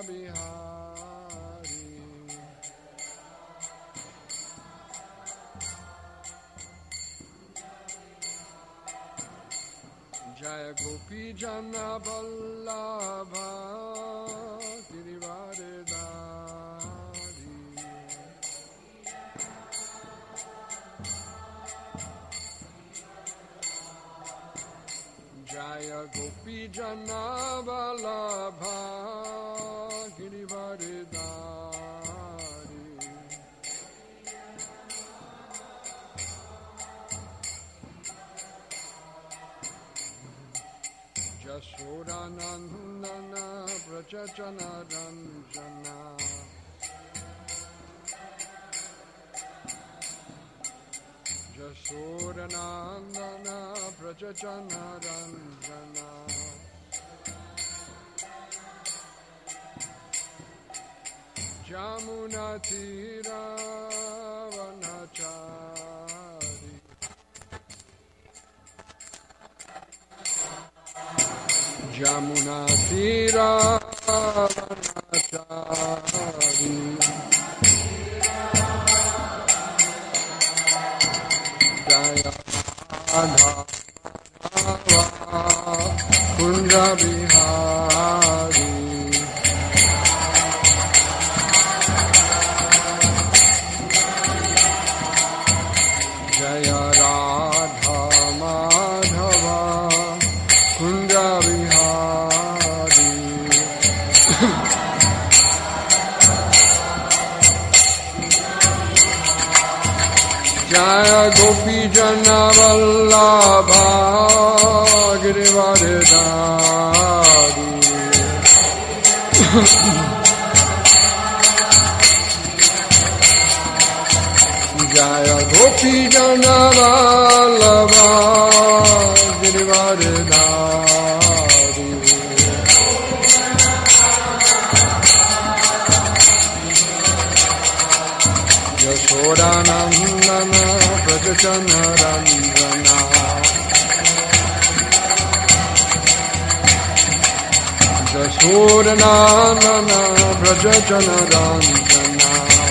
Bihari. Jaya Gopi Jana Vallabha Girivardhari. Jaya Gopi Jana Vallabha Girivardhari. Yashodanandana Vrajajana Ranjana. Yashodanandana Vrajajana Ranjana. Jamuna Tira Vanachari. Jamuna Tira Vanachari. Jaya Madhava Kunja Bihari. Jaya Radha Madhava Kunja Bihari. Jaya Gopi Jana Vallabha Girivardhari. Jaya Gopi Jana Vallabha Girivardhari. Yashodanandana Vrajajana Ranjana. Yashodanandana Vrajajana Ranjana.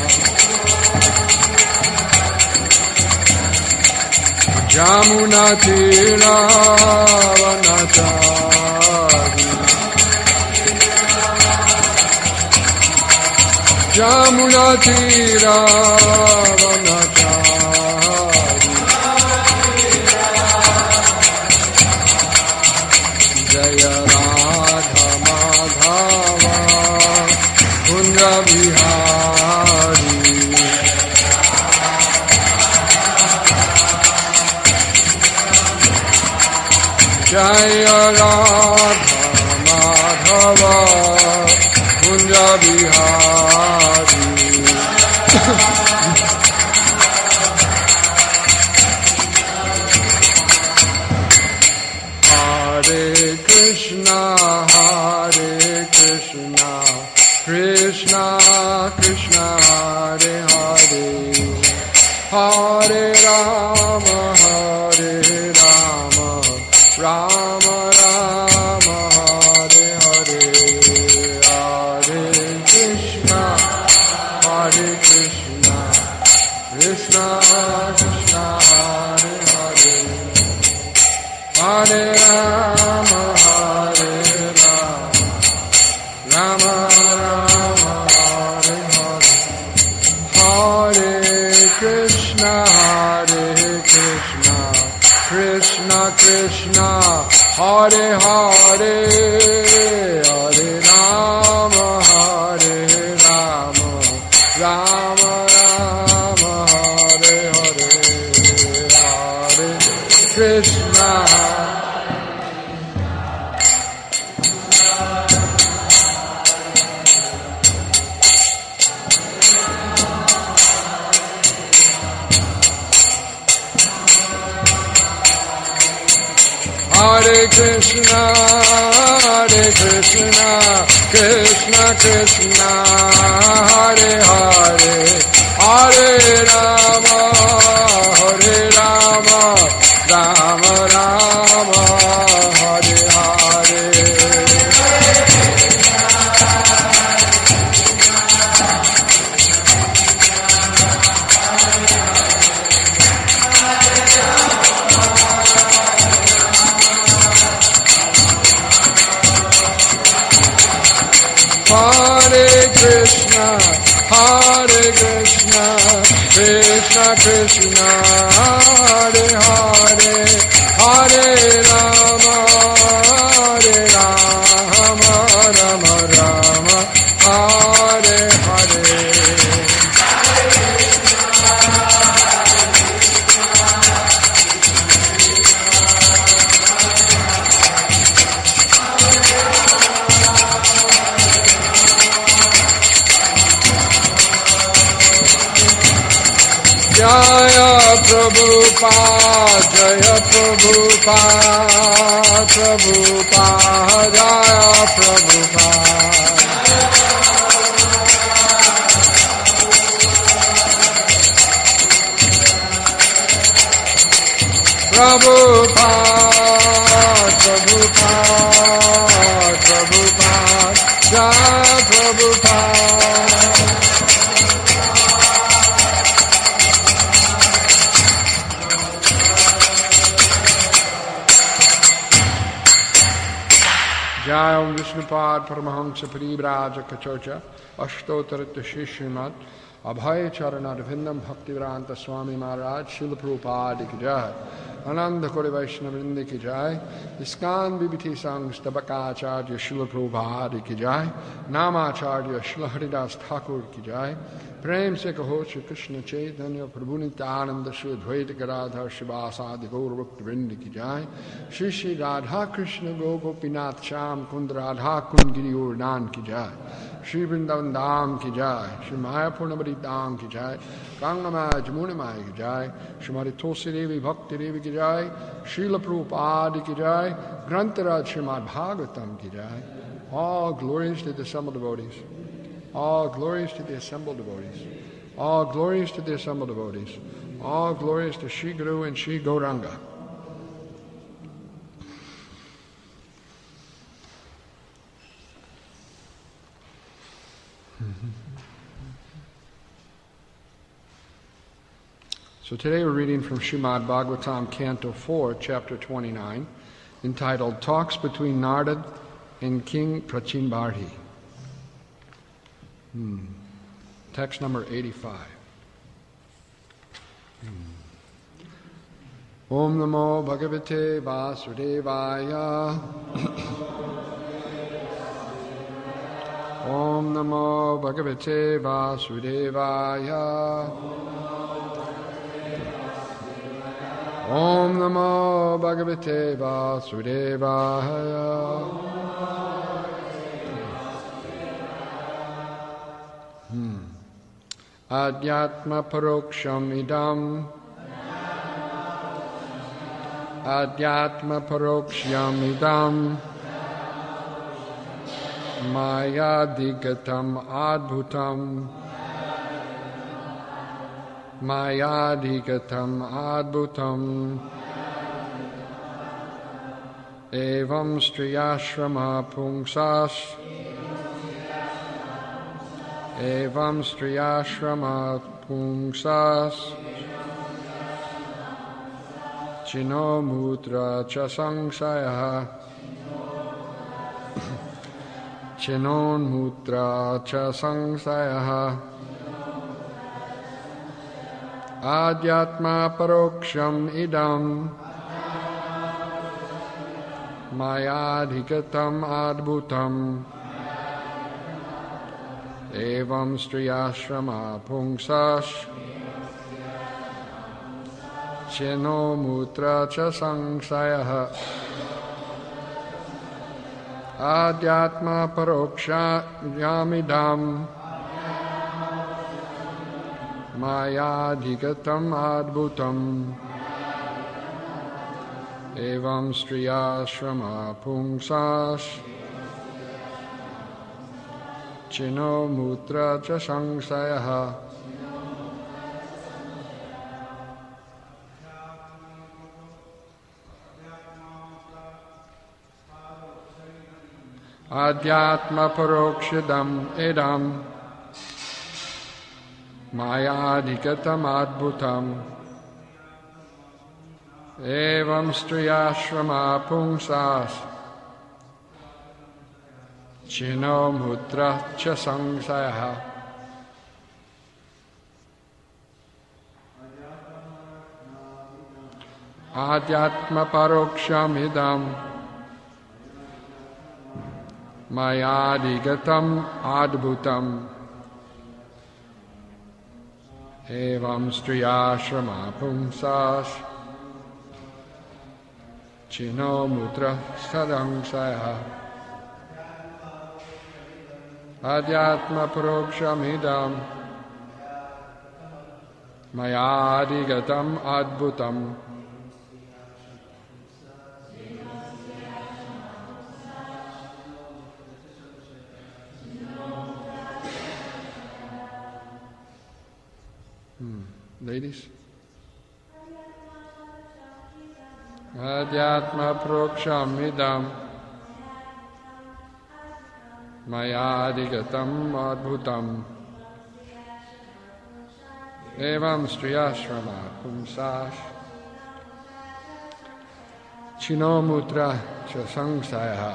Jamuna Tira Vanachari. Jamuna Tira Vanachari. Jaya Radha Madhava Kunja Bihari. Jaya Radha Madhava Kunja Bihari. Hare Krishna Krishna Krishna Hare Hare, Hare Rama Rama Rama Hare Hare, Hare Krishna Krishna Krishna Hare Hare, Hare Rama Rama Rama Hare Hare, Hare Krishna Krishna Krishna Hare Hare, Hare Rama Rama Rama Hare Hare, Hare Krishna. Hare Krishna Krishna Krishna Hare Hare, Hare Rama Rama Rama Hare Hare, Hare Krishna, Krishna Krishna, Hare Hare, Hare Rama, Rama Rama, Hare Hare. Jaya Prabhupada, Jaya Prabhupada, Prabhupada, Jaya Prabhupada. Prabhupada, Prabhupada, Prabhupada, Jaya Prabhupada. Jai Om Vishnupad Paramahamsa Paribraja Kachocha Ashtotaritya Shishrimat Abhay Charana Ravindam Bhaktivedanta Swami Maharaj Srila Prabhupada Ki Jai Ananda Kori Vaishnavrinda Ki Jai Iskan Bibiti Sanghs Tabakacharya Srila Prabhupada Ki Jai Namacharya Srila Haridas Thakur Ki Jai Prem Se Kaho Shri Krishna Chaitanya Prabhu Nityananda Shri Advaita Gadadhar Shivasadi Gaur Bhakti Vrinda Ki Jai Shri Shri Radha Krishna Gopinath Sham Kund Radha Kund Giri Urdan Ki Jai Shri Vrindavan Dham Ki Jai Shri Mayapur Nabari Dham Ki Jai Gangamaya Jamuna Maya Ki Jai Shrimati Tulsi Devi Bhakti Devi Ki Jai Srila Prabhupada Ki Jai Grantaraj Srimad Bhagavatam Ki Jai. All glories to the assembled devotees. All glories to the assembled devotees. All glories to the assembled devotees. All glories to Shri Guru and Shri Gauranga. So today we're reading from Srimad Bhagavatam, Canto 4, Chapter 29, entitled Talks Between Narad and King Prachinbharhi. Text number 85. Om Namo Bhagavate Vasudevaya. Om Namo Bhagavate Vasudevaya. Om Namo Bhagavate Vasudevaya. Adhyatma paroksham idam. Adhyatma paroksham idam. Maya digatam adbhutam. Maya digatam adbhutam. Evam striyashrama pungsas. Evam striyashrama pungsas. Chino mutra cha sangsaya. Chinon mutra cha sangsaya. Adhyatma paroksham idam. Mayadhikatam adbhutam. Evam striyashrama pungsas. Cheno mutra cha sangsaya. Adhyatma paroksha yamidam. Mayadhikatam adbhutam. Evam striyashrama pungsas. Chino mutra cha sangsaya. Adhyatma parokshidam edam. Mayadhikatam adbhutam. Evam striyashrama pungsas. Chino mutra cha sangsaya. Adhyatma paroksham idam mayadigatam adbhutam evam striyashrama pumsas chino mutra sadangsaya. Adhyatma paroksham idam mayadigatam adbhutam Ladies? Adhyatma proksham idam mayadigatam adbhutam evam striyashrama pumsas chino mutra cha sangsaya.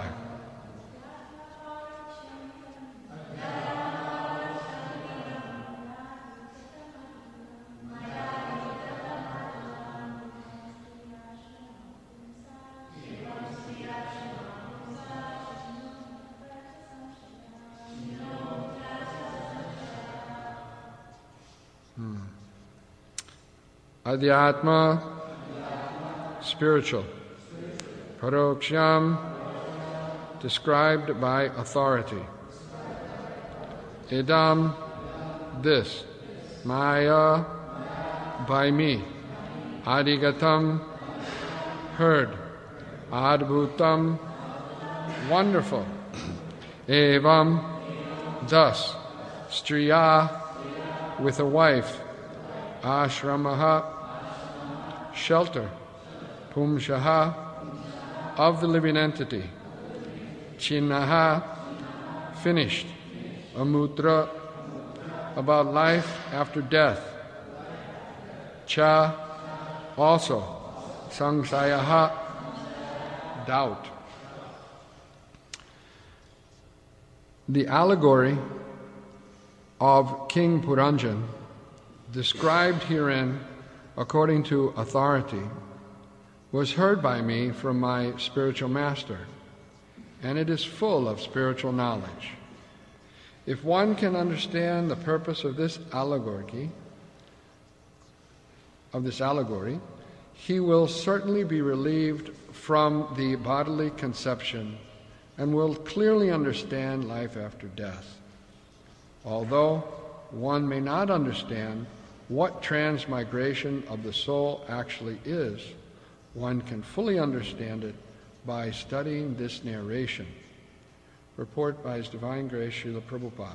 Adhyatma, spiritual. Paroksham, described by authority. Idam, this. Maya, by me. Adigatam, heard. Adbhutam, wonderful. Evam, thus. Striya, with a wife. Ashramaha, shelter. Pumshaha, of the living entity. Chinnaha, finished. Amutra, about life after death. Cha, also. Sangsayaha, doubt. The allegory of King Puranjan, described herein according to authority, was heard by me from my spiritual master, and it is full of spiritual knowledge. If one can understand the purpose of this allegory, he will certainly be relieved from the bodily conception and will clearly understand life after death. Although one may not understand what transmigration of the soul actually is, one can fully understand it by studying this narration. Report by His Divine Grace Srila Prabhupada.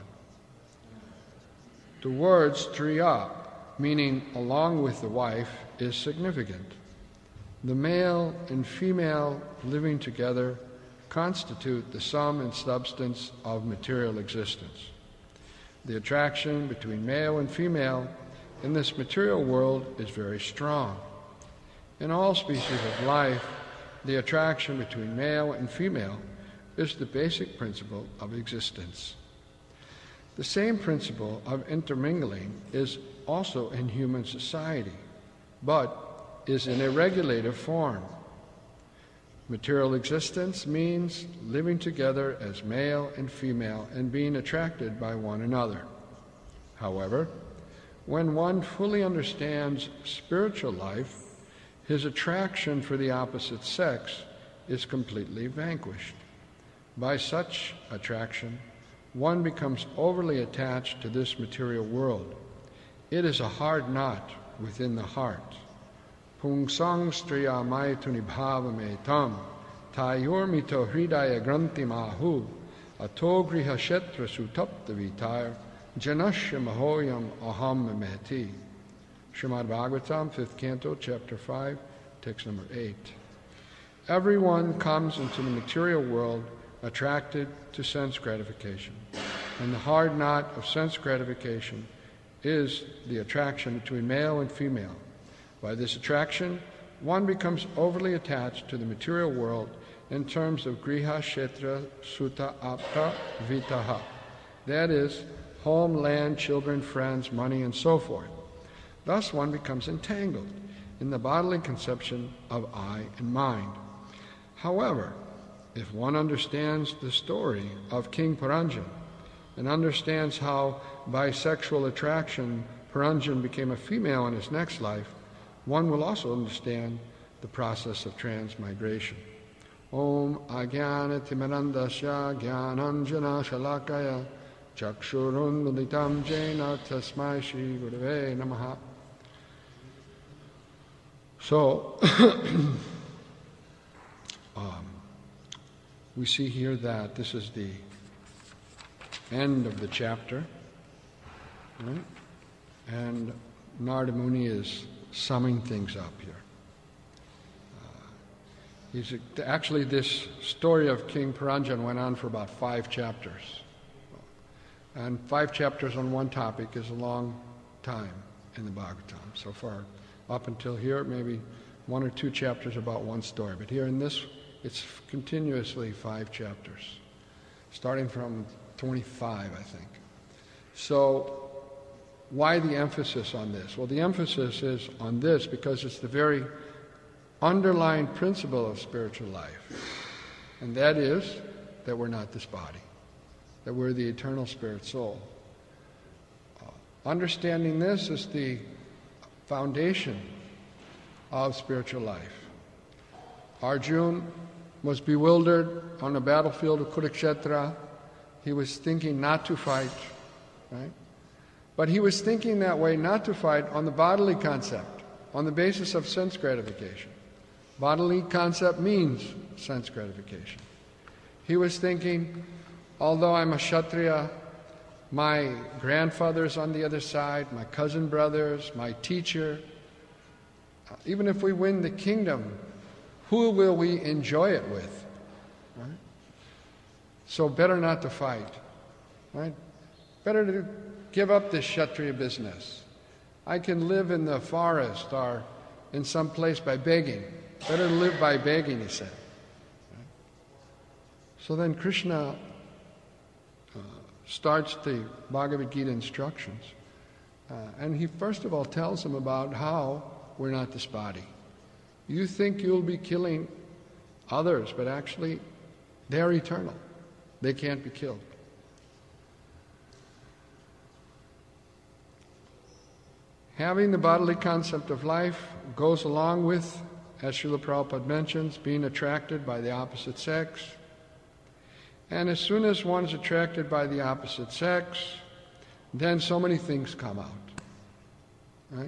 The word striya, meaning along with the wife, is significant. The male and female living together constitute the sum and substance of material existence. The attraction between male and female in this material world is very strong. In all species of life, the attraction between male and female is the basic principle of existence. The same principle of intermingling is also in human society, but is in a regulative form. Material existence means living together as male and female and being attracted by one another. However, when one fully understands spiritual life, his attraction for the opposite sex is completely vanquished. By such attraction, one becomes overly attached to this material world. It is a hard knot within the heart. Pungsang striya maituni bhavame tam tayormito hridaya granti mahu atogriha shetra sutapta vitar janasya mahoyam aham mehti. Srimad Bhagavatam, 5th Canto, Chapter 5, text number 8. Everyone comes into the material world attracted to sense gratification, and the hard knot of sense gratification is the attraction between male and female. By this attraction, one becomes overly attached to the material world in terms of griha, kshetra, sutta, apta, vitaha. That is, home, land, children, friends, money, and so forth. Thus one becomes entangled in the bodily conception of I and mind. However, if one understands the story of King Puranjan and understands how by sexual attraction Puranjan became a female in his next life, one will also understand the process of transmigration. Om Ajnana Timirandasya Jnananjana Shalakaya Chakshurunmilitam Jena Tasmai Shri Gurave Namaha. So, we see here that this is the end of the chapter, right? And Narada Muni is summing things up here. Actually, this story of King Puranjan went on for about 5 chapters. And 5 chapters on one topic is a long time in the Bhagavatam. So far, up until here, maybe 1 or 2 chapters about one story. But here in this, it's continuously 5 chapters, starting from 25, I think. So, why the emphasis on this? Well, the emphasis is on this because it's the very underlying principle of spiritual life. And that is that we're not this body, that we're the eternal spirit soul. Understanding this is the foundation of spiritual life. Arjuna was bewildered on the battlefield of Kurukshetra. He was thinking not to fight, right? But he was thinking that way not to fight on the bodily concept, on the basis of sense gratification. Bodily concept means sense gratification. He was thinking, although I'm a Kshatriya, my grandfather's on the other side, my cousin brothers, my teacher, even if we win the kingdom, who will we enjoy it with? Right? So better not to fight. Right? Better to give up this Kshatriya business. I can live in the forest or in some place by begging. Better live by begging, he said. Right? So then Krishna starts the Bhagavad Gita instructions. And he first of all tells him about how we're not this body. You think you'll be killing others, but actually they're eternal. They can't be killed. Having the bodily concept of life goes along with, as Srila Prabhupada mentions, being attracted by the opposite sex. And as soon as one's attracted by the opposite sex, then so many things come out. Right?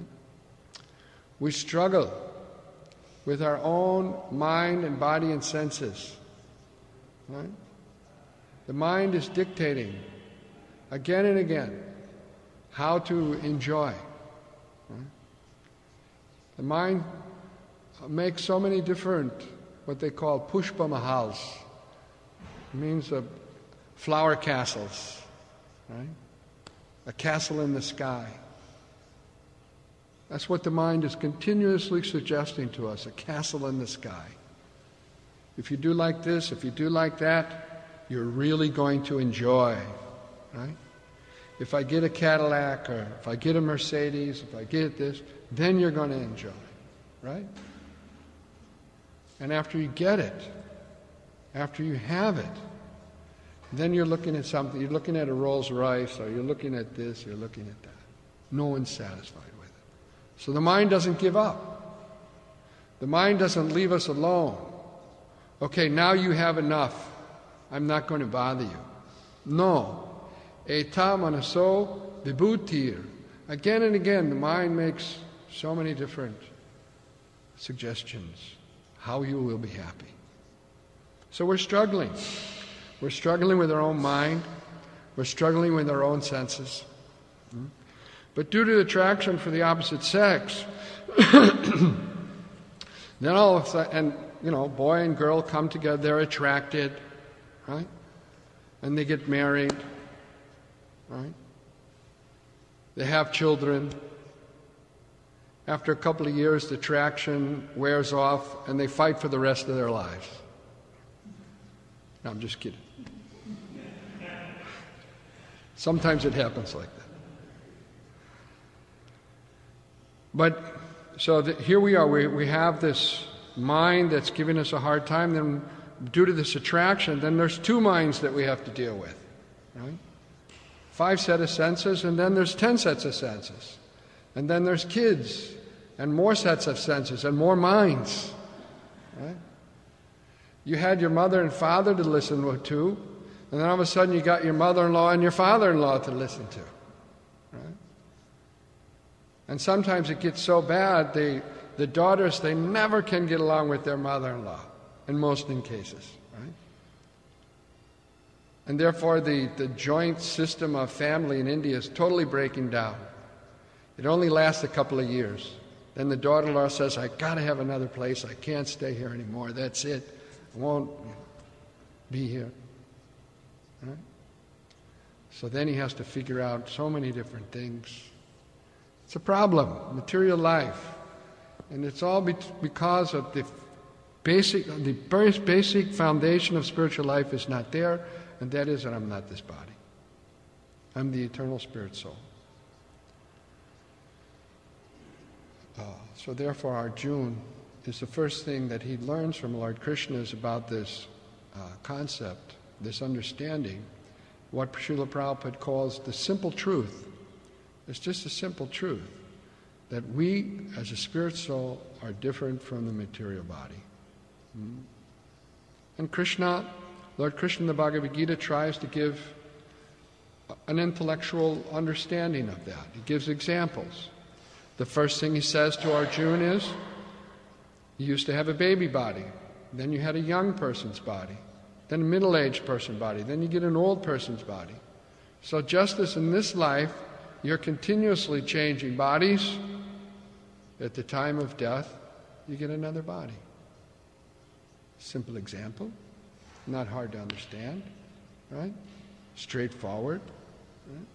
We struggle with our own mind and body and senses. Right? The mind is dictating again and again how to enjoy. Right? The mind makes so many different, what they call pushpa mahals. It means flower castles, right? A castle in the sky. That's what the mind is continuously suggesting to us, a castle in the sky. If you do like this, if you do like that, you're really going to enjoy, right? If I get a Cadillac, or if I get a Mercedes, if I get this, then you're going to enjoy, right? And after you get it, after you have it, then you're looking at something, you're looking at a Rolls Royce, or you're looking at this, you're looking at that. No one's satisfied with it. So the mind doesn't give up. The mind doesn't leave us alone. Okay, now you have enough. I'm not going to bother you. No. Eta manaso vibhutir. Again and again, the mind makes so many different suggestions how you will be happy. So we're struggling. We're struggling with our own mind. We're struggling with our own senses. But due to attraction for the opposite sex, then all of a sudden, and boy and girl come together, they're attracted, right? And they get married, right? They have children. After a couple of years, the attraction wears off, and they fight for the rest of their lives. No, I'm just kidding. Sometimes it happens like that. But, so here we are. We have this mind that's giving us a hard time. Then, due to this attraction, then there's two minds that we have to deal with. Right? 5 sets of senses, and then there's 10 sets of senses. And then there's kids, and more sets of senses, and more minds. Right? You had your mother and father to listen to, and then all of a sudden you got your mother-in-law and your father-in-law to listen to. Right? And sometimes it gets so bad, the daughters, they never can get along with their mother-in-law, in most cases. Right? And therefore the joint system of family in India is totally breaking down. It only lasts a couple of years. Then the daughter-in-law says, I got to have another place. I can't stay here anymore. That's it. I won't be here. Right? So then he has to figure out so many different things. It's a problem, material life. And it's all because of the very basic foundation of spiritual life is not there, and that is that I'm not this body. I'm the eternal spirit soul. So therefore Arjuna is the first thing that he learns from Lord Krishna is about this concept, this understanding, what Srila Prabhupada calls the simple truth. It's just a simple truth that we, as a spirit soul, are different from the material body. And Krishna, Lord Krishna in the Bhagavad Gita tries to give an intellectual understanding of that. He gives examples. The first thing he says to Arjuna is, you used to have a baby body, then you had a young person's body, then a middle-aged person's body, then you get an old person's body. So just as in this life, you're continuously changing bodies, at the time of death, you get another body. Simple example, not hard to understand, right? Straightforward. Right?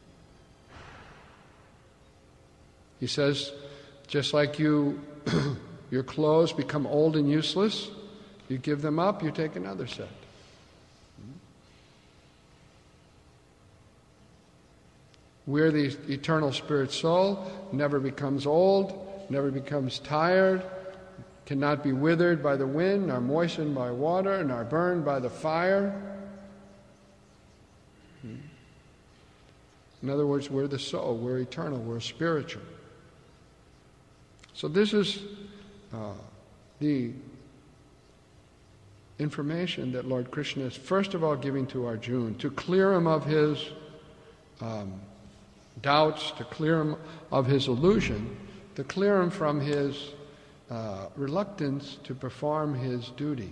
He says, just like your clothes become old and useless, you give them up, you take another set. We're the eternal spirit soul, never becomes old, never becomes tired, cannot be withered by the wind, nor moistened by water, nor burned by the fire. In other words, we're the soul, we're eternal, we're spiritual. So this is the information that Lord Krishna is first of all giving to Arjuna, to clear him of his doubts, to clear him of his illusion, to clear him from his reluctance to perform his duty.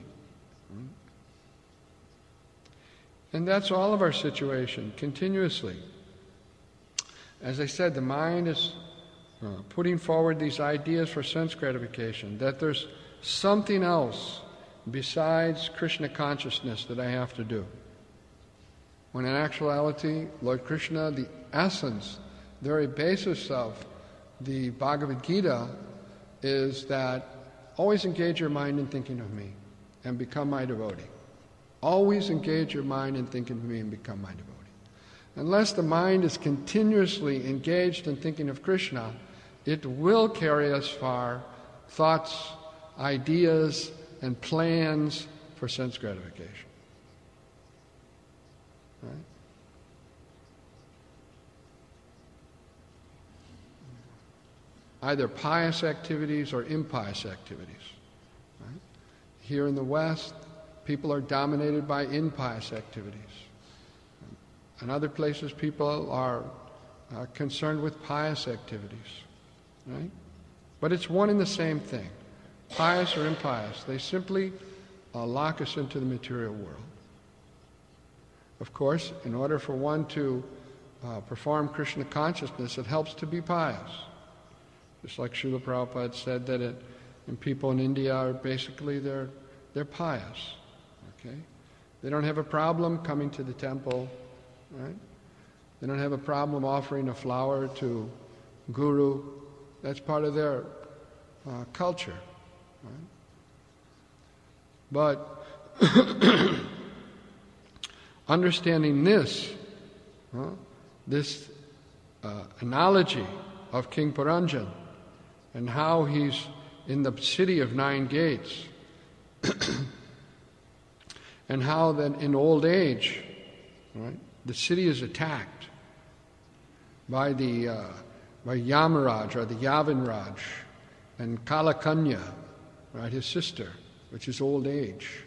And that's all of our situation, continuously. As I said, the mind is putting forward these ideas for sense gratification, that there's something else besides Krishna consciousness that I have to do. When in actuality, Lord Krishna, the essence, the very basis of the Bhagavad Gita is that always engage your mind in thinking of me and become my devotee. Always engage your mind in thinking of me and become my devotee. Unless the mind is continuously engaged in thinking of Krishna, it will carry us far thoughts, ideas, and plans for sense gratification. Right? Either pious activities or impious activities. Right? Here in the West, people are dominated by impious activities. In other places, people are concerned with pious activities. Right? But it's one and the same thing. Pious or impious, they simply lock us into the material world. Of course, in order for one to perform Krishna consciousness, it helps to be pious. Just like Srila Prabhupada said that and people in India are basically, they're pious. Okay? They don't have a problem coming to the temple, right? They don't have a problem offering a flower to Guru. That's part of their culture. Right? But understanding this analogy of King Puranjan and how he's in the city of 9 gates, and how then in old age, right, the city is attacked by by Yamaraj or the Yavanraj and Kalakanya, right, his sister, which is old age.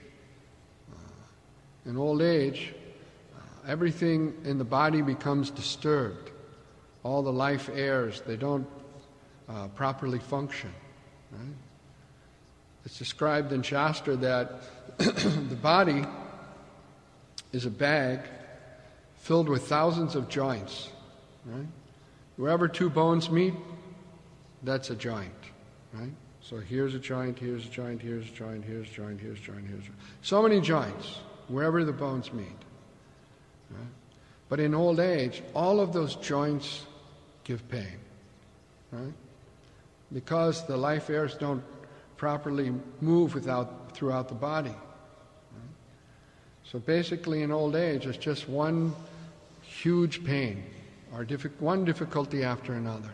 In old age, everything in the body becomes disturbed. All the life airs, they don't properly function. Right? It's described in Shastra that the body is a bag filled with thousands of joints. Right? Wherever 2 bones meet, that's a joint. Right? So here's a joint, here's a joint, here's a joint, here's a joint, here's a joint, here's a joint. So many joints, wherever the bones meet. Right? But in old age, all of those joints give pain. Right? Because the life airs don't properly move throughout the body. Right? So basically in old age, it's just one huge pain, or one difficulty after another.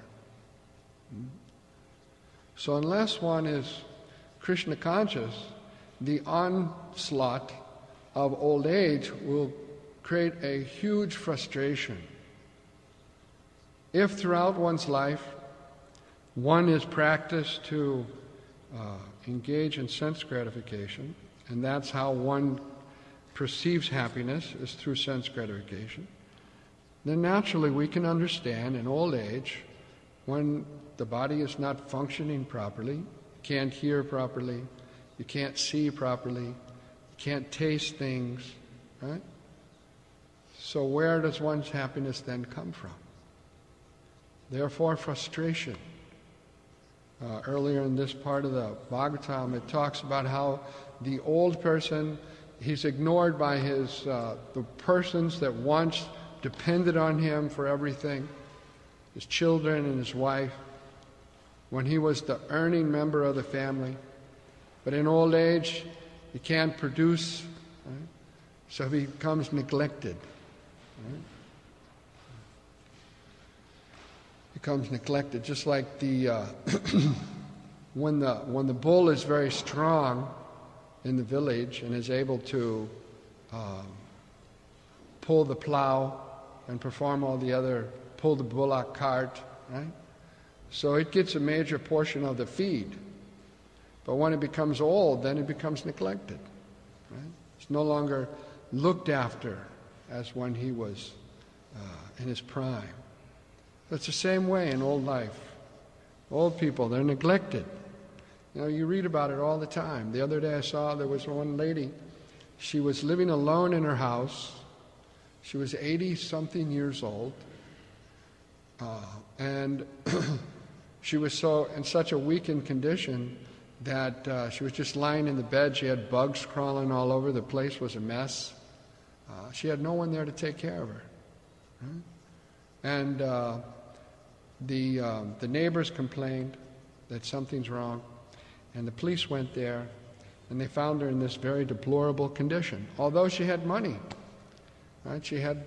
So unless one is Krishna conscious, the onslaught of old age will create a huge frustration. If throughout one's life one is practiced to engage in sense gratification, and that's how one perceives happiness, is through sense gratification, then naturally we can understand in old age, when the body is not functioning properly, you can't hear properly, you can't see properly, you can't taste things, right? So where does one's happiness then come from? Therefore, frustration. Earlier in this part of the Bhagavatam, it talks about how the old person, he's ignored by the persons that once depended on him for everything, his children and his wife, when he was the earning member of the family. But in old age, he can't produce, right? So he becomes neglected. Right? Becomes neglected, just like the when the bull is very strong in the village and is able to pull the plow and perform pull the bullock cart, right? So it gets a major portion of the feed. But when it becomes old, then it becomes neglected. Right? It's no longer looked after as when he was in his prime. It's the same way in old life. Old people, they're neglected. You know, you read about it all the time. The other day I saw there was one lady, she was living alone in her house. She was 80-something years old. And she was in such a weakened condition that she was just lying in the bed. She had bugs crawling all over. The place was a mess. She had no one there to take care of her. Right? And the neighbors complained that something's wrong, and the police went there, and they found her in this very deplorable condition. Although she had money, right? She had,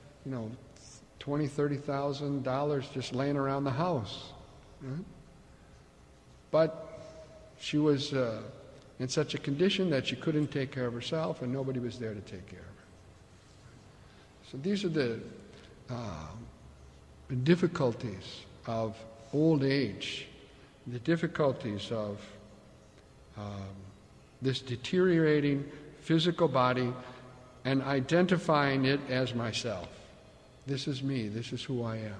$20,000-$30,000 just laying around the house, right? But she was in such a condition that she couldn't take care of herself, and nobody was there to take care of her. So these are the difficulties of old age, the difficulties of this deteriorating physical body and identifying it as myself. This is me, this is who I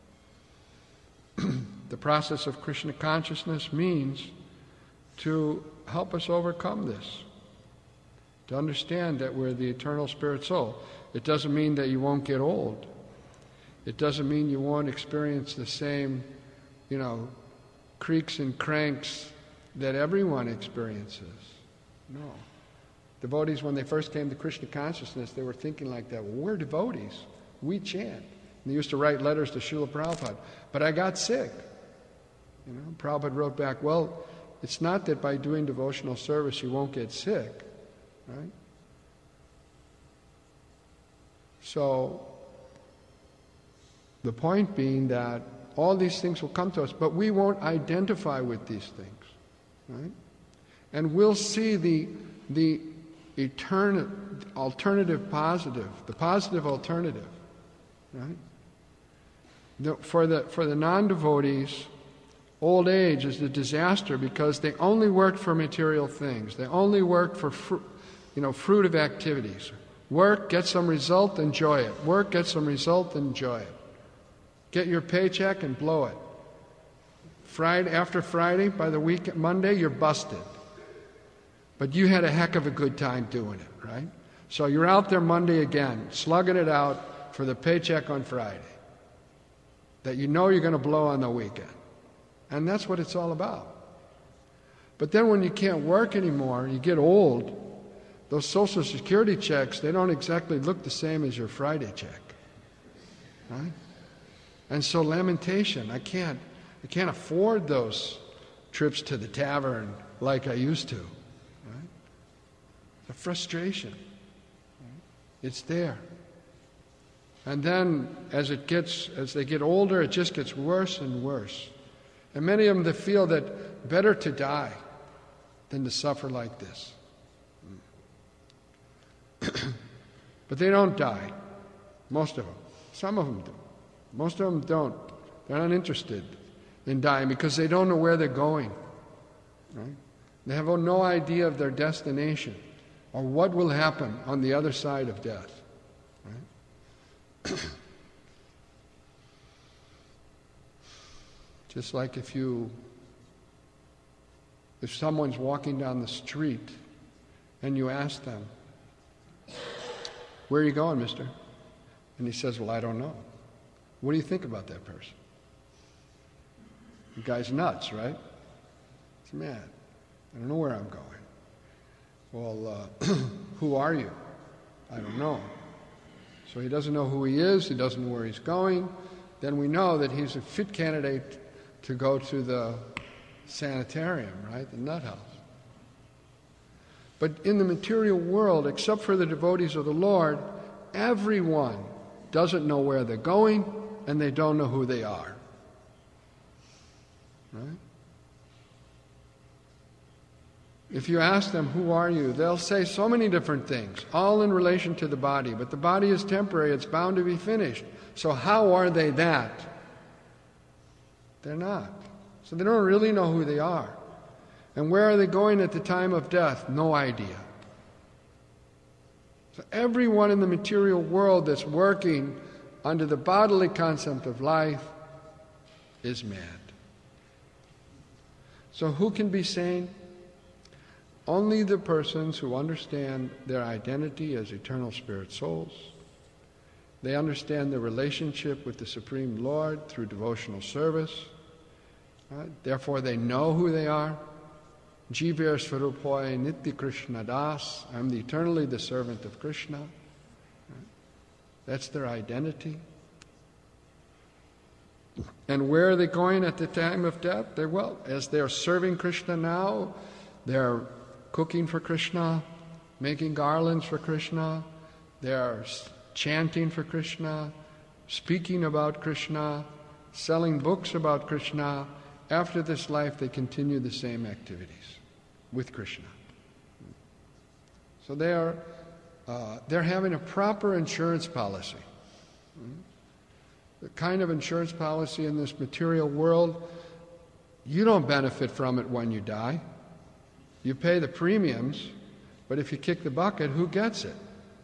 am. The process of Krishna consciousness means to help us overcome this, to understand that we're the eternal spirit soul. It doesn't mean that you won't get old. It doesn't mean you won't experience the same, creaks and cranks that everyone experiences. No. Devotees, when they first came to Krishna consciousness, they were thinking like that. Well, we're devotees. We chant. And they used to write letters to Srila Prabhupada. But I got sick. Prabhupada wrote back, well, it's not that by doing devotional service you won't get sick, right? So, the point being that all these things will come to us, but we won't identify with these things, right? And we'll see the alternative positive, the positive alternative, right? For the non-devotees, old age is a disaster because they only worked for material things. They only worked for fruitive activities. Work, get some result, enjoy it. Work, get some result, enjoy it. Get your paycheck and blow it. After Friday, by the week, Monday, you're busted. But you had a heck of a good time doing it, right? So you're out there Monday again, slugging it out for the paycheck on Friday that you know you're going to blow on the weekend. And that's what it's all about. But then when you can't work anymore, you get old, those Social Security checks, they don't exactly look the same as your Friday check, right? And so lamentation, I can't afford those trips to the tavern like I used to, right? The frustration, right? It's there. And then as they get older, it just gets worse and worse. And many of them, they feel that better to die than to suffer like this. But they don't die, most of them. Some of them do. Most of them don't. They're not interested in dying because they don't know where they're going. Right? They have no idea of their destination or what will happen on the other side of death. Right? Just like if someone's walking down the street and you ask them, "Where are you going, mister?" And he says, "Well, I don't know." What do you think about that person? The guy's nuts, right? He's mad. I don't know where I'm going. Well, who are you? I don't know. So he doesn't know who he is. He doesn't know where he's going. Then we know that he's a fit candidate to go to the sanitarium, right? The nut house. But in the material world, except for the devotees of the Lord, everyone doesn't know where they're going and they don't know who they are. Right? If you ask them, "Who are you?" they'll say so many different things, all in relation to the body. But the body is temporary, it's bound to be finished. So how are they that? They're not. So they don't really know who they are. And where are they going at the time of death? No idea. So everyone in the material world that's working under the bodily concept of life is mad. So who can be sane? Only the persons who understand their identity as eternal spirit souls. They understand their relationship with the Supreme Lord through devotional service. Right? Therefore, they know who they are. Jiver Svarupoy Nitya Krishna Das. I'm eternally the servant of Krishna. Right? That's their identity. And where are they going at the time of death? As they're serving Krishna now, they're cooking for Krishna, making garlands for Krishna, they're chanting for Krishna, speaking about Krishna, selling books about Krishna. After this life, they continue the same activities with Krishna. So they're having a proper insurance policy. The kind of insurance policy in this material world, you don't benefit from it when you die. You pay the premiums, but if you kick the bucket, who gets it?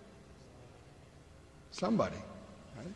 Somebody, right?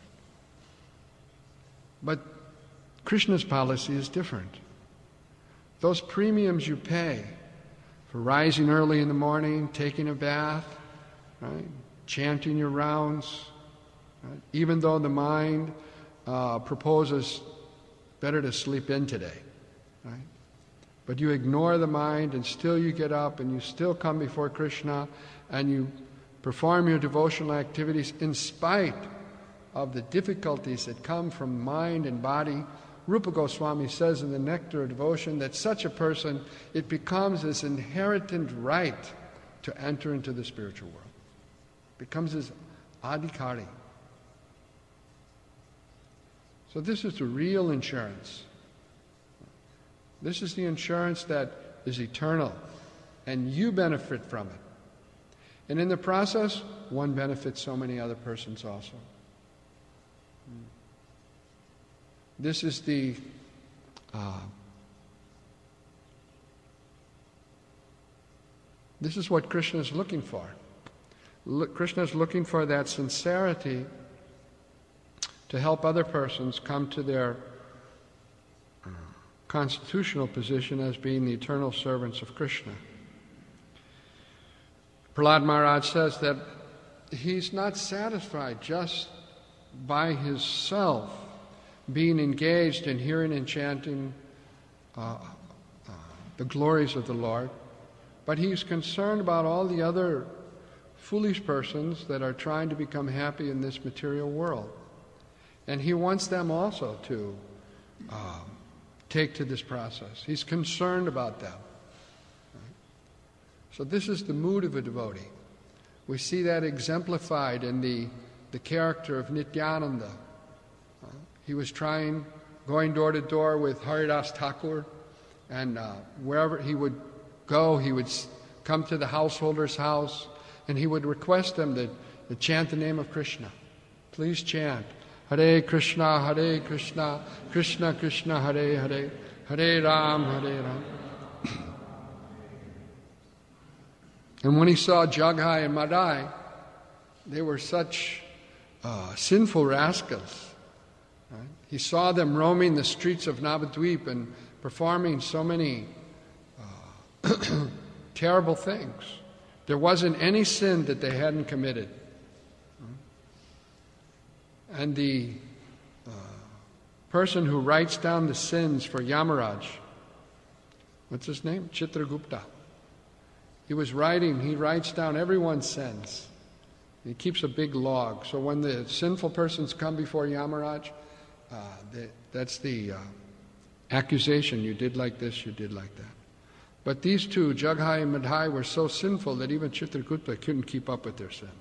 But Krishna's policy is different. Those premiums you pay for rising early in the morning, taking a bath, right? Chanting your rounds, right? Even though the mind proposes better to sleep in today, right? But you ignore the mind and still you get up and you still come before Krishna and you perform your devotional activities in spite of the difficulties that come from mind and body. Rupa Goswami says in the Nectar of Devotion that such a person, it becomes his inherent right to enter into the spiritual world. It becomes his adhikari, So this is the real insurance. This is the insurance that is eternal, and you benefit from it. And in the process, one benefits so many other persons also. This is the this is what Krishna is looking for. Krishna is looking for that sincerity to help other persons come to their constitutional position as being the eternal servants of Krishna. Prahlad Maharaj says that he's not satisfied just by his self being engaged in hearing and chanting the glories of the Lord, but he's concerned about all the other foolish persons that are trying to become happy in this material world. And he wants them also to take to this process. He's concerned about them. So this is the mood of a devotee. We see that exemplified in the character of Nityananda. He was going door to door with Haridas Thakur, and wherever he would go, he would come to the householder's house, and he would request them to chant the name of Krishna. Please chant Hare Krishna, Krishna Krishna, Hare Hare, Hare Ram, Hare Ram. And when he saw Jaghai and Madai, they were such sinful rascals. Right? He saw them roaming the streets of Navadvip and performing so many terrible things. There wasn't any sin that they hadn't committed. And the person who writes down the sins for Yamaraj, what's his name? Chitragupta. He writes down everyone's sins. He keeps a big log. So when the sinful persons come before Yamaraj, that's the accusation. You did like this, you did like that. But these two, Jaghai and Madai, were so sinful that even Chitragupta couldn't keep up with their sins.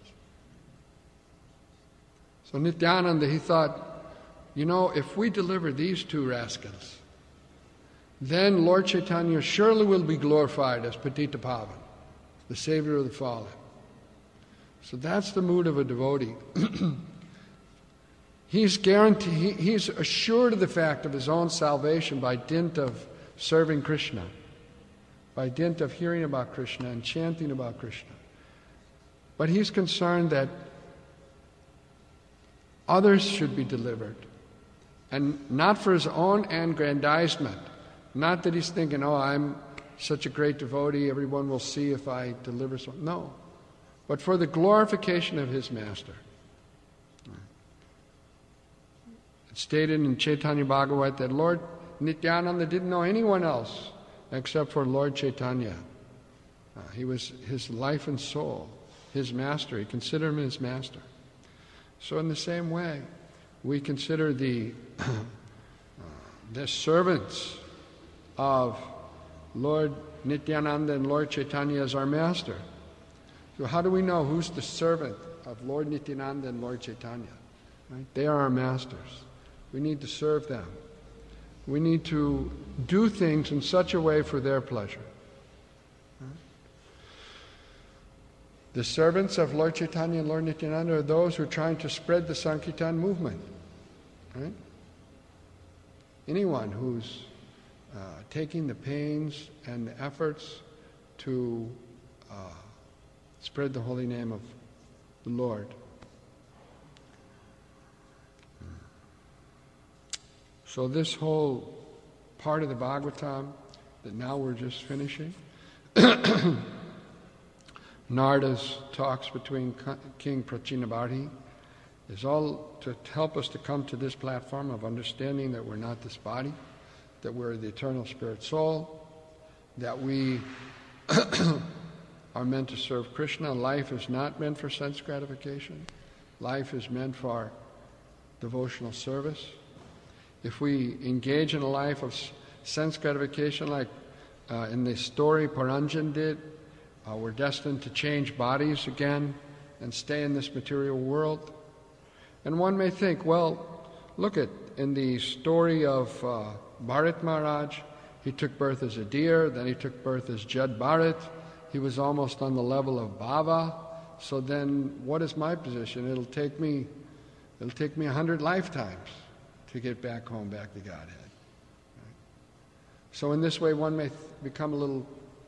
So Nityananda, he thought, if we deliver these two rascals, then Lord Chaitanya surely will be glorified as Patita Pavan, the Savior of the fallen. So that's the mood of a devotee. He's assured of the fact of his own salvation by dint of serving Krishna, by dint of hearing about Krishna and chanting about Krishna. But he's concerned that others should be delivered, and not for his own aggrandizement. Not that he's thinking, I'm such a great devotee, everyone will see if I deliver something. No, but for the glorification of his master. It's stated in Chaitanya Bhagavat that Lord Nityananda didn't know anyone else except for Lord Chaitanya. He was his life and soul, his master. He considered him his master. So in the same way, we consider the servants of Lord Nityananda and Lord Chaitanya as our master. So how do we know who's the servant of Lord Nityananda and Lord Chaitanya? Right? They are our masters. We need to serve them. We need to do things in such a way for their pleasure. The servants of Lord Chaitanya and Lord Nityananda are those who are trying to spread the Sankirtan movement. Right? Anyone who's taking the pains and the efforts to spread the holy name of the Lord. So this whole part of the Bhagavatam that now we're just finishing, Narada's talks between King Prachinabhati, is all to help us to come to this platform of understanding that we're not this body, that we're the eternal spirit soul, that we are meant to serve Krishna. Life is not meant for sense gratification. Life is meant for devotional service. If we engage in a life of sense gratification, like in the story Paranjan did, we're destined to change bodies again and stay in this material world. And one may think, well, look at in the story of Bharat Maharaj, he took birth as a deer, then he took birth as Jad Bharat. He was almost on the level of Bhava. So then what is my position? It'll take me 100 lifetimes to get back home, back to Godhead. Right? So in this way one may become a little,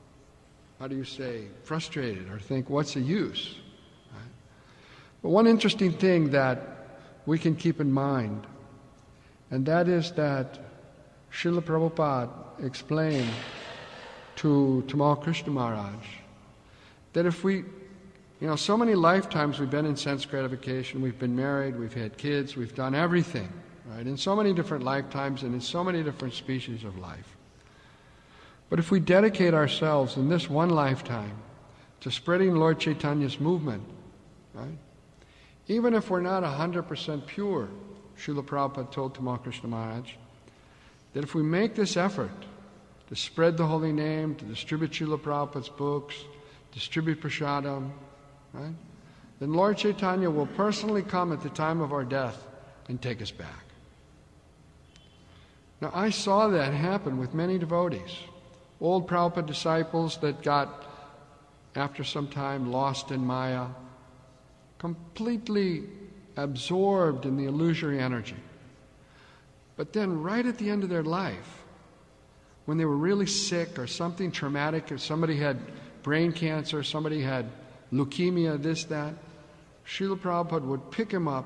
frustrated or think, what's the use? Right? But one interesting thing that we can keep in mind, and that is that Srila Prabhupada explained to Tamal Krishna Maharaj that if we, so many lifetimes we've been in sense gratification, we've been married, we've had kids, we've done everything, right? In so many different lifetimes and in so many different species of life. But if we dedicate ourselves in this one lifetime to spreading Lord Chaitanya's movement, right? Even if we're not 100% pure, Srila Prabhupada told Tamal Krishna Maharaj, that if we make this effort to spread the holy name, to distribute Srila Prabhupada's books, distribute prasadam, right? Then Lord Chaitanya will personally come at the time of our death and take us back. Now I saw that happen with many devotees, old Prabhupada disciples that got, after some time, lost in Maya, completely absorbed in the illusory energy. But then right at the end of their life, when they were really sick or something traumatic, or somebody had brain cancer, somebody had leukemia, this, that, Srila Prabhupada would pick him up,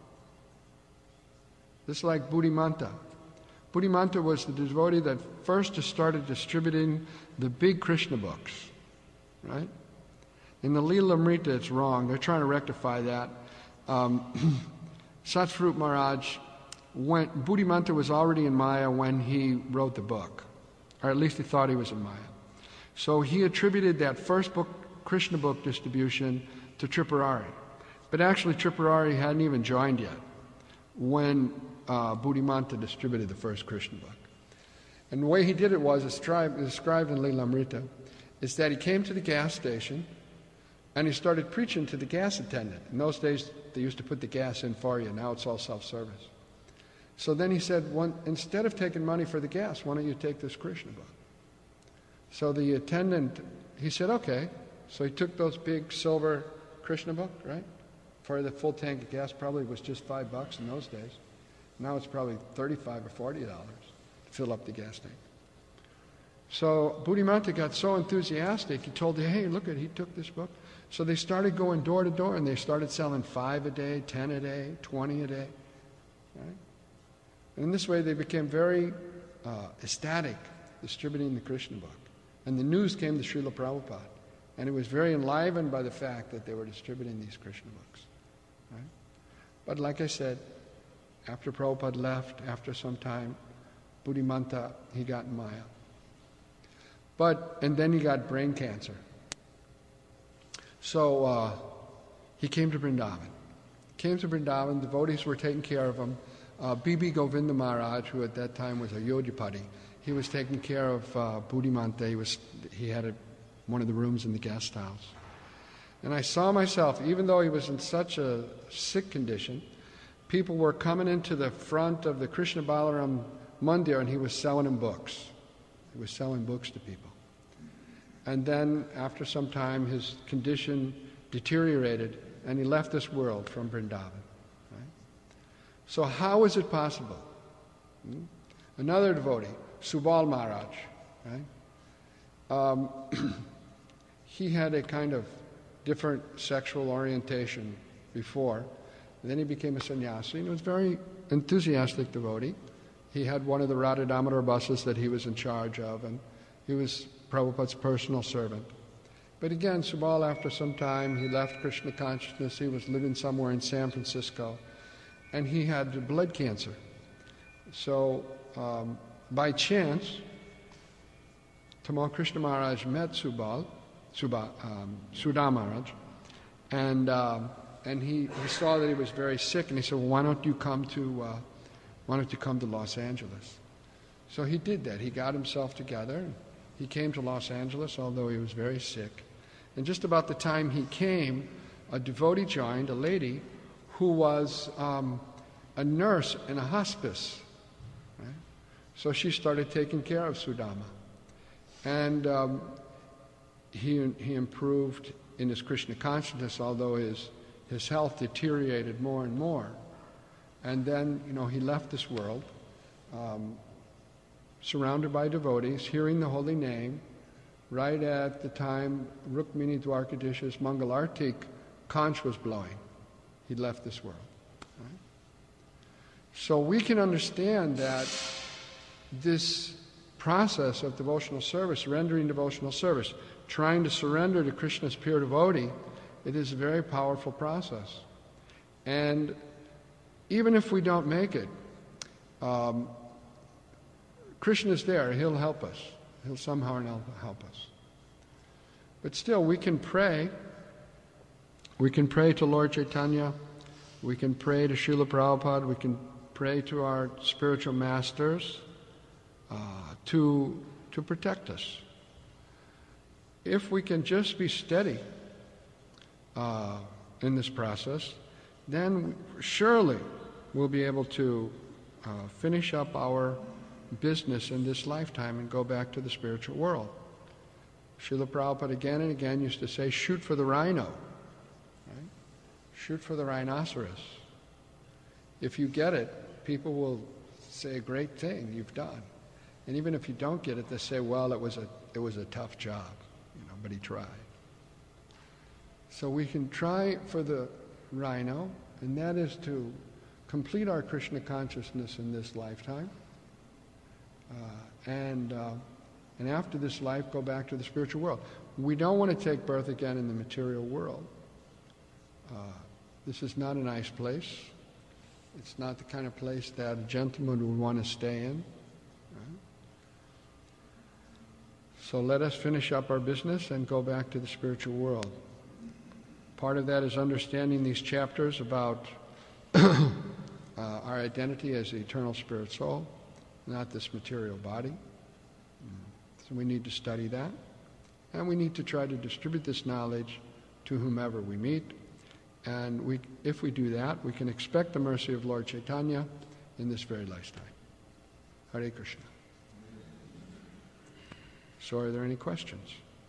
just like Buddhimanta. Buddhimanta was the devotee that first started distributing the big Krishna books, right? In the Leelamrita, it's wrong. They're trying to rectify that. Satsvarup Maharaj, Buddhimanta was already in Maya when he wrote the book, or at least he thought he was in Maya. So he attributed that first book, Krishna book distribution, to Tripurari. But actually Tripurari hadn't even joined yet when Buddhimanta distributed the first Krishna book. And the way he did it was described in Leelamrita, is that he came to the gas station and he started preaching to the gas attendant. In those days, they used to put the gas in for you. Now it's all self-service. So then he said, instead of taking money for the gas, why don't you take this Krishna book? So the attendant, he said, okay. So he took those big silver Krishna book, right? For the full tank of gas, probably was just $5 in those days. Now it's probably $35 or $40 to fill up the gas tank. So Buddhimanta got so enthusiastic, he told them, hey, look, he took this book. So they started going door to door, and they started selling 5 a day, 10 a day, 20 a day. Right? And in this way, they became very ecstatic, distributing the Krishna book. And the news came to Srila Prabhupada. And it was very enlivened by the fact that they were distributing these Krishna books. Right? But like I said, after Prabhupada left, after some time, Buddhimanta, he got in Maya. And then he got brain cancer. So he came to Vrindavan. Devotees were taking care of him. B.B. Govinda Maharaj, who at that time was a Yodhapati, he was taking care of Buddhimanta. He had one of the rooms in the guest house. And I saw myself, even though he was in such a sick condition, people were coming into the front of the Krishna Balaram Mandir and he was selling them books. He was selling books to people. And then after some time his condition deteriorated and he left this world from Vrindavan. Right? So how is it possible? Another devotee, Subal Maharaj, right? He had a kind of different sexual orientation before. And then he became a sannyasi and was a very enthusiastic devotee. He had one of the Radha Damodar buses that he was in charge of, and he was Prabhupada's personal servant. But again, Subal, after some time, he left Krishna consciousness. He was living somewhere in San Francisco, and he had blood cancer. So, by chance, Tamal Krishna Maharaj met Sudha Maharaj, and he saw that he was very sick, and he said, well, why don't you come to Los Angeles? So he did that. He got himself together, and he came to Los Angeles, although he was very sick. And just about the time he came, a devotee joined, a lady, who was a nurse in a hospice. Right? So she started taking care of Sudama. And he improved in his Krishna consciousness, although his health deteriorated more and more. And then, he left this world, surrounded by devotees, hearing the holy name, right at the time Rukmini Dwarkadish's Mangalartik conch was blowing. He left this world. Right? So we can understand that this process of devotional service, rendering devotional service, trying to surrender to Krishna's pure devotee, it is a very powerful process. And even if we don't make it, Krishna's there. He'll help us. He'll somehow help us. But still, we can pray. We can pray to Lord Chaitanya. We can pray to Srila Prabhupada. We can pray to our spiritual masters to protect us. If we can just be steady in this process, then surely we'll be able to finish up our business in this lifetime and go back to the spiritual world. Srila Prabhupada again and again used to say, shoot for the rhino. Right? Shoot for the rhinoceros. If you get it, people will say a great thing you've done. And even if you don't get it, they say, well, it was a tough job, but he tried. So we can try for the rhino, and that is to complete our Krishna consciousness in this lifetime, and after this life go back to the spiritual world. We don't want to take birth again in the material world. This is not a nice place. It's not the kind of place that a gentleman would want to stay in. Right? So let us finish up our business and go back to the spiritual world. Part of that is understanding these chapters about our identity as the eternal spirit soul, not this material body. So we need to study that. And we need to try to distribute this knowledge to whomever we meet. And if we do that, we can expect the mercy of Lord Chaitanya in this very lifetime. Hare Krishna. So are there any questions?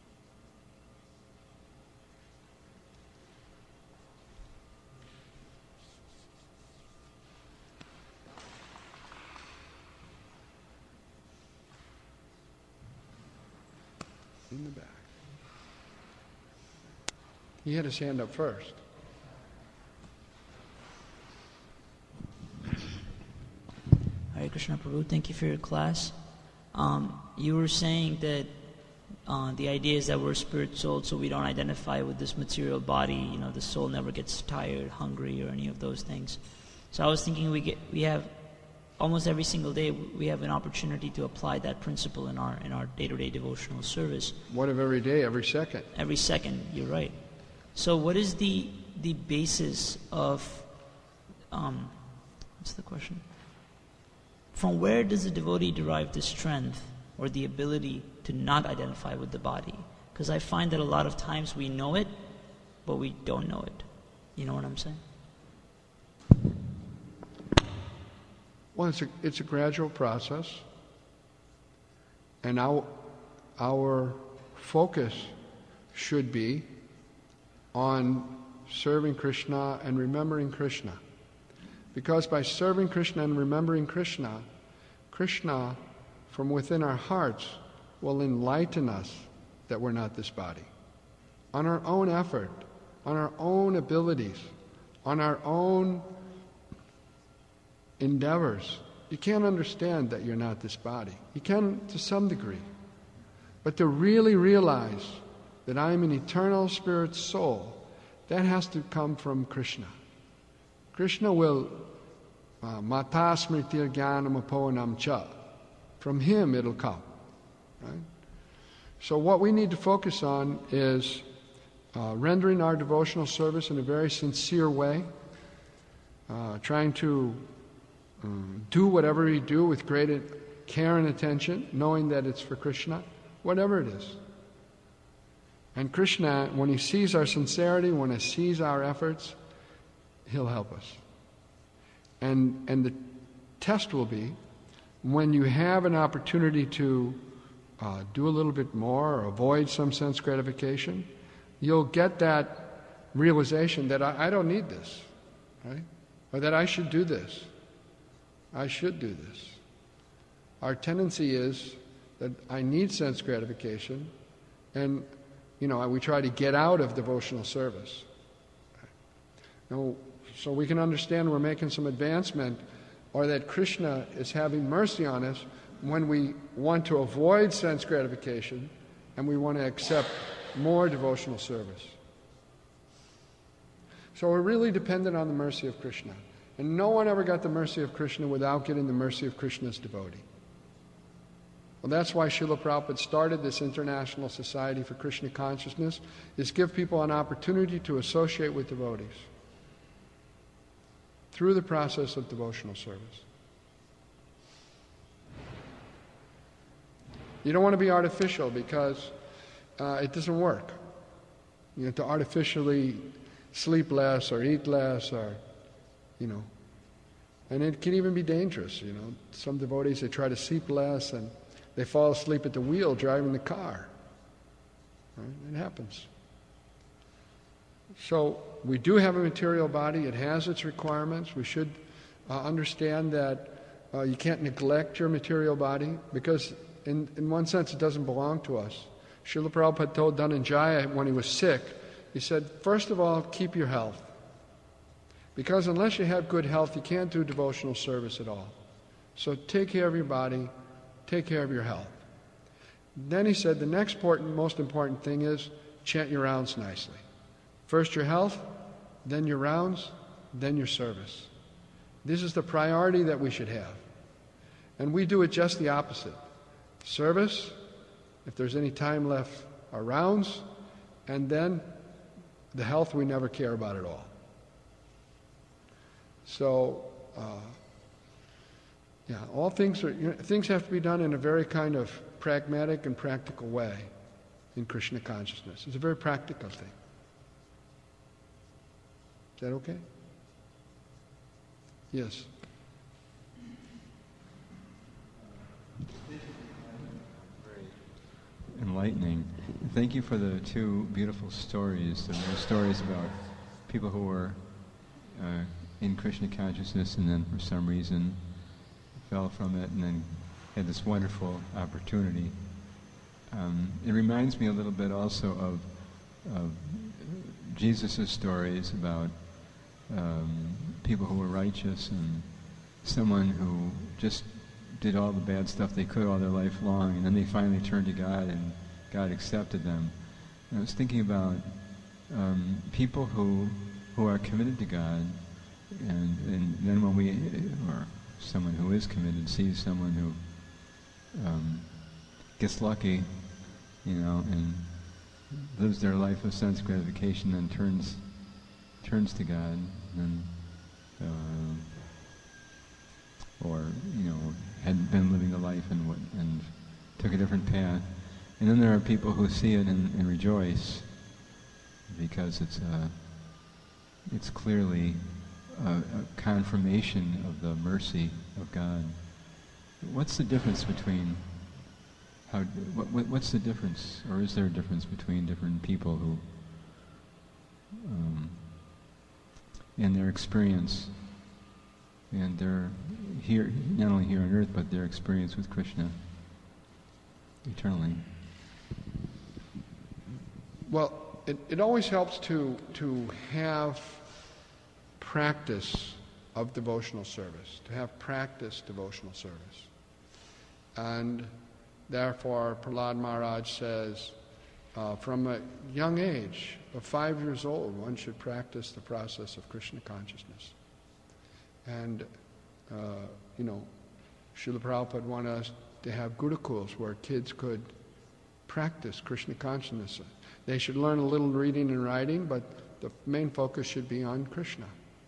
In the back. He had his hand up first. Hare Krishna Prabhu, thank you for your class. You were saying that the idea is that we're spirit soul, so we don't identify with this material body. The soul never gets tired, hungry, or any of those things. So I was thinking we have almost every single day we have an opportunity to apply that principle in our day-to-day devotional service. What of every day? Every second. Every second, you're right. So what is the basis of what's the question? From where does the devotee derive the strength or the ability to not identify with the body? Because I find that a lot of times we know it, but we don't know it. You know what I'm saying? Well, it's a gradual process, and our focus should be on serving Krishna and remembering Krishna. Because by serving Krishna and remembering Krishna, Krishna from within our hearts will enlighten us that we're not this body. On our own effort, on our own abilities, on our own endeavors, you can't understand that you're not this body. You can to some degree. But to really realize that I'm an eternal spirit soul, that has to come from Krishna. Krishna will mata smritir jnanam apohanam cha. From him it'll come. Right? So what we need to focus on is rendering our devotional service in a very sincere way, trying to do whatever we do with great care and attention, knowing that it's for Krishna, whatever it is. And Krishna, when he sees our sincerity, when he sees our efforts, he'll help us. And the test will be when you have an opportunity to do a little bit more or avoid some sense gratification, you'll get that realization that I don't need this, right? Or that I should do this. I should do this. Our tendency is that I need sense gratification, and we try to get out of devotional service. Now, so we can understand we're making some advancement, or that Krishna is having mercy on us when we want to avoid sense gratification and we want to accept more devotional service. So we're really dependent on the mercy of Krishna. And no one ever got the mercy of Krishna without getting the mercy of Krishna's devotee. Well, that's why Srila Prabhupada started this International Society for Krishna Consciousness, is give people an opportunity to associate with devotees through the process of devotional service. You don't want to be artificial because it doesn't work. To artificially sleep less or eat less or, and it can even be dangerous, Some devotees, they try to sleep less and they fall asleep at the wheel driving the car. Right? It happens. So we do have a material body. It has its requirements. We should understand that you can't neglect your material body because in one sense it doesn't belong to us. Srila Prabhupada told Dhananjaya when he was sick, he said, first of all, keep your health. Because unless you have good health, you can't do devotional service at all. So take care of your body, take care of your health. Then he said the next most important thing is chant your rounds nicely. First your health, then your rounds, then your service. This is the priority that we should have. And we do it just the opposite. Service, if there's any time left, our rounds, and then the health we never care about at all. So, all things have to be done in a very kind of pragmatic and practical way in Krishna consciousness. It's a very practical thing. Is that okay? Yes. Enlightening. Thank you for the two beautiful stories. There were stories about people who were in Krishna consciousness and then for some reason fell from it and then had this wonderful opportunity. It reminds me a little bit also of Jesus' stories about people who were righteous and someone who just did all the bad stuff they could all their life long, and then they finally turned to God and God accepted them. And I was thinking about people who are committed to God, and then when we, or someone who is committed, sees someone who gets lucky, and lives their life of sense gratification, and turns to God, and or had been living the life and took a different path. And then there are people who see it and rejoice because it's clearly a confirmation of the mercy of God. What's the difference between what's the difference, or is there a difference between different people who in their experience and their here, not only here on earth, but their experience with Krishna eternally? Well, it always helps to have practice of devotional service, to have practiced devotional service. And therefore, Prahlad Maharaj says, from a young age, of 5 years old, one should practice the process of Krishna consciousness. And, Srila Prabhupada wanted us to have gurukuls where kids could practice Krishna consciousness. They should learn a little reading and writing, but the main focus should be on Krishna.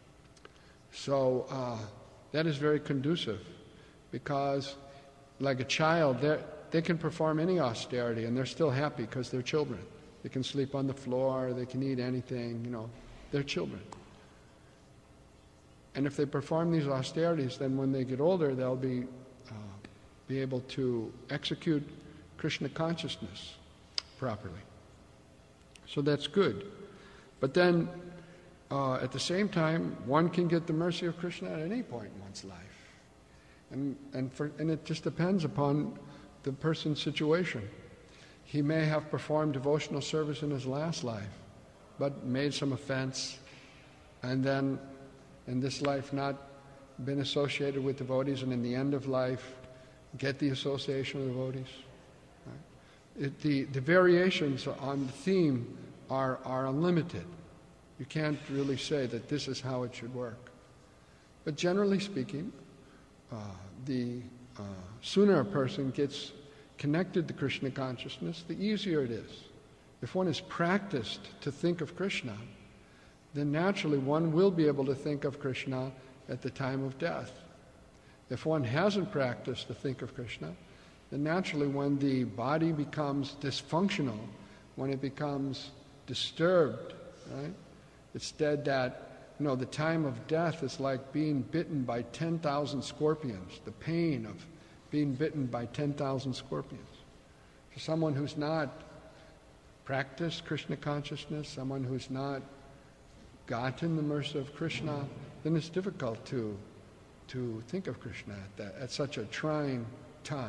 So that is very conducive, because like a child, they can perform any austerity and they're still happy because they're children. They can sleep on the floor, they can eat anything, they're children. And if they perform these austerities, then when they get older, they'll be able to execute Krishna consciousness properly. So that's good. But then, at the same time, one can get the mercy of Krishna at any point in one's life. And it just depends upon the person's situation. He may have performed devotional service in his last life, but made some offense, and then in this life not been associated with devotees, and in the end of life get the association of devotees. Right? The variations on the theme are unlimited. You can't really say that this is how it should work. But generally speaking, the sooner a person gets connected to Krishna consciousness, the easier it is. If one is practiced to think of Krishna, then naturally one will be able to think of Krishna at the time of death. If one hasn't practiced to think of Krishna, then naturally when the body becomes dysfunctional, when it becomes disturbed, right? It's said that, the time of death is like being bitten by 10,000 scorpions, the pain of being bitten by 10,000 scorpions. For someone who's not practiced Krishna consciousness, someone who's not gotten the mercy of Krishna, then it's difficult to think of Krishna at such a trying time.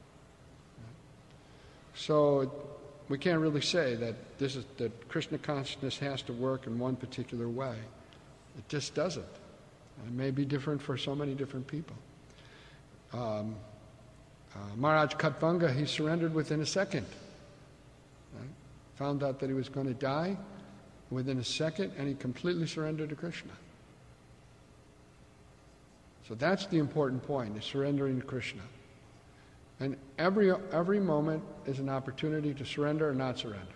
So we can't really say that that Krishna consciousness has to work in one particular way. It just doesn't. It may be different for so many different people. Maharaj Khatvanga, he surrendered within a second. Right? Found out that he was going to die within a second, and he completely surrendered to Krishna. So that's the important point, is surrendering to Krishna. And every moment is an opportunity to surrender or not surrender.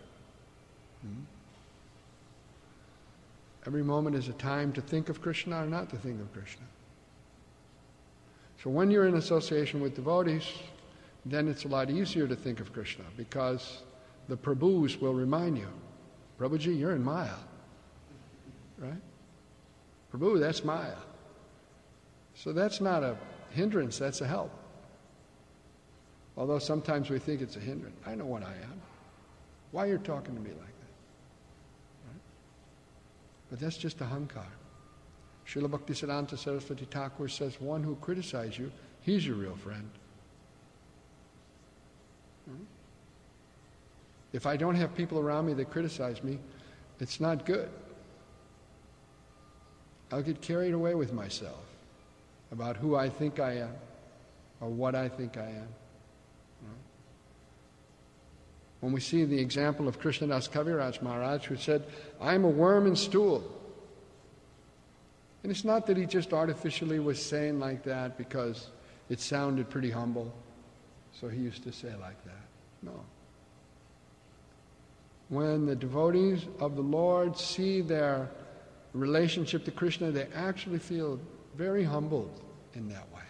Every moment is a time to think of Krishna or not to think of Krishna. So when you're in association with devotees, then it's a lot easier to think of Krishna, because the Prabhus will remind you, Prabhuji, you're in Maya. Right? Prabhu, that's Maya. So that's not a hindrance, that's a help. Although sometimes we think it's a hindrance. I know what I am. Why you're talking to me like that? Right? But that's just ahankar. Srila Bhaktisiddhanta Saraswati Thakur says, one who criticizes you, he's your real friend. Right? If I don't have people around me that criticize me, it's not good. I'll get carried away with myself about who I think I am or what I think I am. When we see the example of Krishnadas Kaviraj Maharaj, who said, I'm a worm in stool. And it's not that he just artificially was saying like that because it sounded pretty humble, so he used to say like that. No. When the devotees of the Lord see their relationship to Krishna, they actually feel very humbled in that way.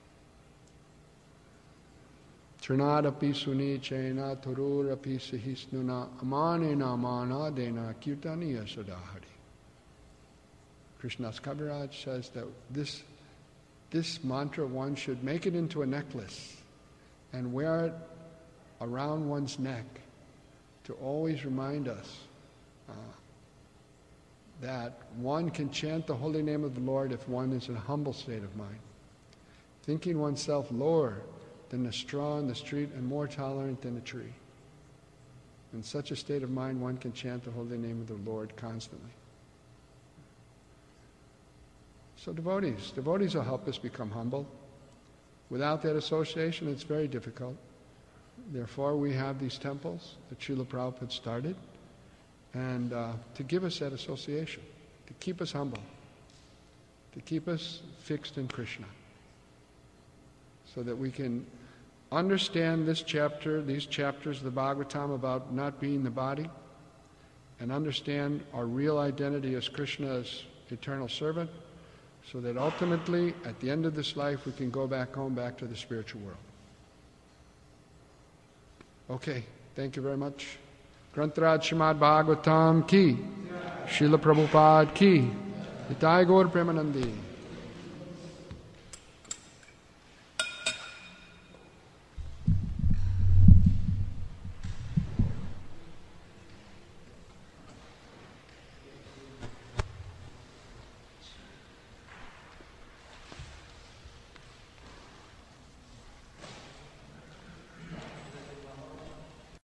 Trinadapi suni chena tururapi sahisnuna amanena manadena kirtaniya sadahari. Krishnadas Kaviraj says that this mantra, one should make it into a necklace and wear it around one's neck to always remind us that one can chant the holy name of the Lord if one is in a humble state of mind, thinking oneself lower than the straw in the street and more tolerant than a tree. In such a state of mind, one can chant the holy name of the Lord constantly. So devotees will help us become humble. Without that association, it's very difficult. Therefore, we have these temples that Srila Prabhupada started, and to give us that association, to keep us humble, to keep us fixed in Krishna, so that we can understand these chapters of the Bhagavatam about not being the body, and understand our real identity as Krishna's eternal servant, so that ultimately, at the end of this life, we can go back home, back to the spiritual world. Okay, thank you very much. Grantaraj Srimad Bhagavatam ki, Srila Prabhupada ki, Nitai Gaur Premanandi.